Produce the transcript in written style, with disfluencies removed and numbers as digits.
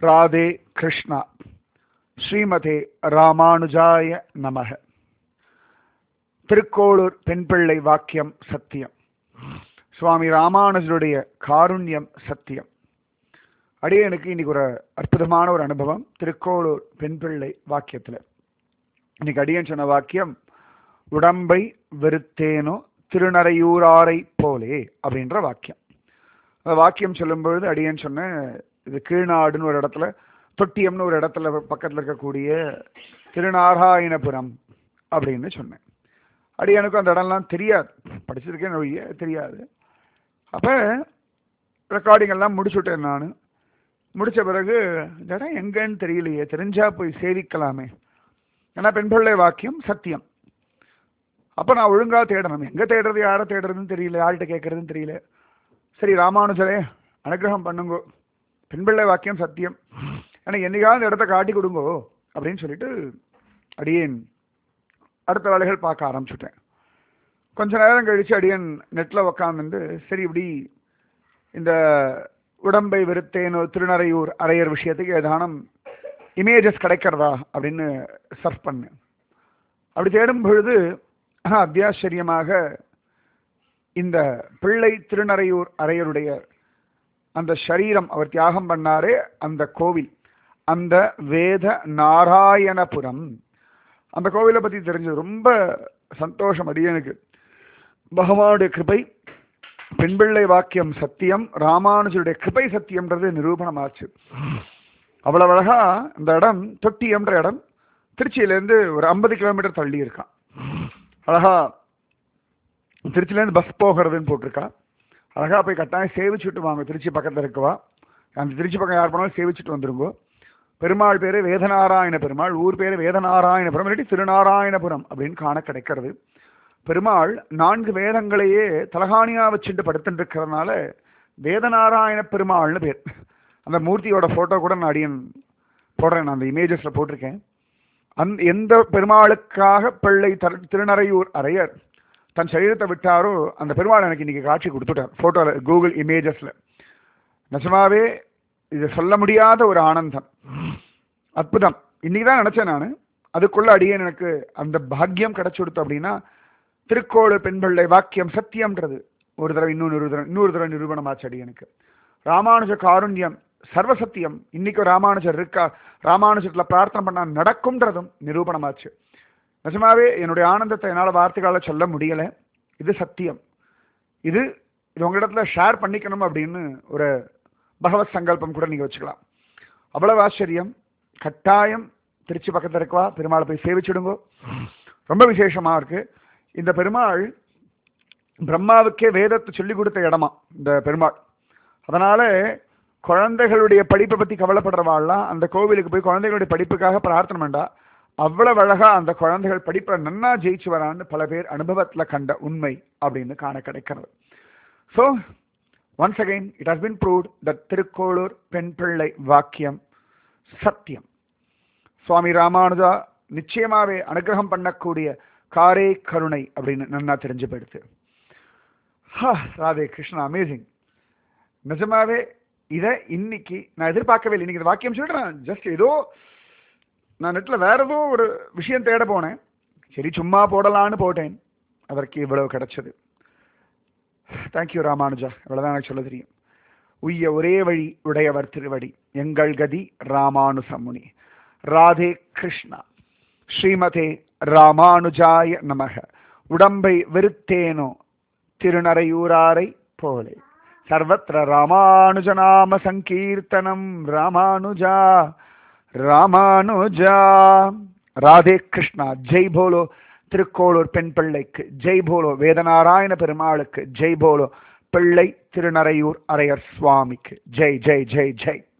ராதே கிருஷ்ணா. ஸ்ரீமதே ராமானுஜாய நமக. திருக்கோளூர் பெண் பிள்ளை வாக்கியம் சத்தியம். சுவாமி ராமானுஜருடைய காருண்யம் சத்தியம். அடியனுக்கு இன்னைக்கு ஒரு அற்புதமான ஒரு அனுபவம் திருக்கோளூர் பெண் பிள்ளை வாக்கியத்தில். இன்னைக்கு அடியன் சொன்ன வாக்கியம், உடம்பை வெறுத்தேனோ திருநறையூராரை போலே அப்படின்ற வாக்கியம். அந்த வாக்கியம் சொல்லும் பொழுது அடியன் சொன்ன, இது கீழ்நாடுன்னு ஒரு இடத்துல, தொட்டியம்னு ஒரு இடத்துல பக்கத்தில் இருக்கக்கூடிய திருநாராயணபுரம் அப்படின்னு சொன்னேன். அடியனுக்கும் அந்த இடம்லாம் தெரியாது, படிச்சிருக்கேன் ஒழிய தெரியாது. அப்போ ரெக்கார்டிங் எல்லாம் முடிச்சுட்டேன். நான் முடித்த பிறகு இந்த இடம் எங்கன்னு தெரியலையே, தெரிஞ்சா போய் சேவிக்கலாமே. ஏன்னா பெண் பிள்ளை வாக்கியம் சத்தியம். அப்போ நான் ஒழுங்காக தேடணும். எங்கே தேடுறது, யாரை தேடுறதுன்னு தெரியல, யார்கிட்ட கேட்கறதுன்னு தெரியல. சரி ராமானுஜரே அனுகிரகம் பண்ணுங்கோ, பெண் பிள்ளை வாக்கியம் சத்தியம், எனக்கு என்னைக்காவது இடத்த காட்டி கொடுங்கோ அப்படின்னு சொல்லிட்டு அடியேன் அடுத்த வேலைகள் பார்க்க ஆரம்பிச்சுட்டேன். கொஞ்ச நேரம் கழித்து அடியன் நெட்டில் உக்காந்துட்டு, சரி இப்படி இந்த உடம்பை வெறுத்தேனோ திருநறையூர் அரையர் விஷயத்துக்கு ஏதானும் இமேஜஸ் கிடைக்கிறதா அப்படின்னு சர்ச் பண்ணேன். அப்படி தேடும் பொழுது அத்தியாச்சரியமாக இந்த பிள்ளை திருநறையூர் அரையருடைய அந்த சரீரம், அவர் தியாகம் பண்ணாரே அந்த கோவில், அந்த வேத நாராயணபுரம், அந்த கோவிலை பற்றி தெரிஞ்சது. ரொம்ப சந்தோஷம் அடியனுக்கு. பகவானுடைய கிருபை, பெண் பிள்ளை வாக்கியம் சத்தியம், ராமானுஜருடைய கிருபை சத்தியம்ன்றது நிரூபணமாச்சு. அவ்வளவு அழகா இந்த இடம், தொட்டியம்ன்ற இடம் திருச்சியிலேருந்து ஒரு 50 கிலோமீட்டர் தள்ளி இருக்கான். அழகா திருச்சியிலேருந்து பஸ் போகிறதுன்னு போட்டிருக்கா. அழகா போய் கட்டாயம் சேவிச்சுட்டு வாங்க. திருச்சி பக்கத்தில் இருக்கவா, அந்த திருச்சி பக்கம் யார் போனாலும் சேவிச்சுட்டு வந்துருங்கோ. பெருமாள் பேரு வேதநாராயண பெருமாள், ஊர் பேரு வேதநாராயணபுரம், இல்லாட்டி திருநாராயணபுரம் அப்படின்னு காண கிடைக்கிறது. பெருமாள் 4 வேதங்களையே தலகாணியா வச்சுட்டு படுத்துட்டு இருக்கிறதுனால வேதநாராயண பெருமாள்னு பேர். அந்த மூர்த்தியோட போட்டோ கூட நான் அடியன் போடுறேன், நான் அந்த இமேஜஸ்ல போட்டிருக்கேன். எந்த பெருமாளுக்காக பிள்ளை திருநறையூர் அரையர் தன் சரீரத்தை விட்டாரோ அந்த பெருமாள் எனக்கு இன்னைக்கு காட்சி கொடுத்துட்டார் போட்டோல, கூகுள் இமேஜஸ்ல. நிஜமாவே இது சொல்ல முடியாத ஒரு ஆனந்தம், அற்புதம். இன்னைக்கு தான் நினைச்சேன் நான், அதுக்குள்ள அடியேன் எனக்கு அந்த பாக்கியம் கிடைச்சு கொடுத்து. அப்படின்னா திருக்கோளூர் பெண் பிள்ளை வாக்கியம் சத்தியம்ன்றது ஒரு தடவை இன்னொரு தடவை நிரூபணமாச்சு அடியனுக்கு. ராமானுஜ காருண்யம் சர்வசத்தியம். இன்னைக்கு ராமானுஜர் இருக்கா, ராமானுஜத்துல பிரார்த்தனை பண்ணா நடக்கும்ன்றதும் நிரூபணமாச்சு. நிஜமாவே என்னுடைய ஆனந்தத்தை என்னால் வார்த்தைகளால் சொல்ல முடியலை. இது சத்தியம். இது உங்களிடத்துல ஷேர் பண்ணிக்கணும் அப்படின்னு ஒரு பகவத் சங்கல்பம் கூட நீங்கள் வச்சுக்கலாம். அவ்வளவு ஆச்சரியம். கட்டாயம் திருச்சி பக்கத்தில் இருக்கவா பெருமாளை போய் சேவிச்சுடுங்கோ. ரொம்ப விசேஷமாக இருக்கு. இந்த பெருமாள் பிரம்மாவுக்கே வேதத்தை சொல்லிக் கொடுத்த இடமா இந்த பெருமாள். அதனால குழந்தைகளுடைய படிப்பை பற்றி கவலைப்படுறவாள்லாம் அந்த கோவிலுக்கு போய் குழந்தைகளுடைய படிப்புக்காக பிரார்த்தனை பண்ணா அவ்வளவு அழகா அந்த குழந்தைகள் படிப்பை நன்னா ஜெயிச்சு வரான்னு பல பேர் அனுபவத்தில் கண்ட உண்மை அப்படின்னு காண கிடைக்கிறது. So once again it has been proved that Thirukkolur பெண் பிள்ளை வாக்கியம் சத்தியம். சுவாமி ராமானுஜா நிச்சயமாவே அனுகிரகம் பண்ணக்கூடிய காரே கருணை அப்படின்னு நன்னா தெரிஞ்சு போயிடுது. ராதே கிருஷ்ணா, அமேசிங். நிஜமாவே இதை இன்னைக்கு நான் எதிர்பார்க்கவே இல்லை. இன்னைக்கு இந்த வாக்கியம் சொல்லிட்டு நான் ஜஸ்ட் ஏதோ நான் நெட்டில் வேற ஏதோ ஒரு விஷயம் தேட போனேன். சரி சும்மா போடலான்னு போட்டேன், அதற்கு இவ்வளவு கிடைச்சது. தேங்க்யூ ராமானுஜா. இவ்வளவுதான் எனக்கு சொல்ல தெரியும். உய்ய ஒரே வழி உடையவர் திருவடி, எங்கள் கதி ராமானுசமுனி. ராதே கிருஷ்ணா. ஸ்ரீமதே ராமானுஜாய நமக. உடம்பை வெறுத்தேனோ திருநறையூராரை போலே, சர்வத்திர ராமானுஜநாம சங்கீர்த்தனம். ராமானுஜா ராமானுஜா. ராதே கிருஷ்ணா. ஜெய் போலோ திருக்கோளூர் பெண் பிள்ளைக்கு, ஜெய் போலோ வேதநாராயண பெருமாளுக்கு, ஜெய் போலோ பிள்ளை திருநறையூர் அரையர் சுவாமிக்கு. ஜெய் ஜெய் ஜெய் ஜெய்.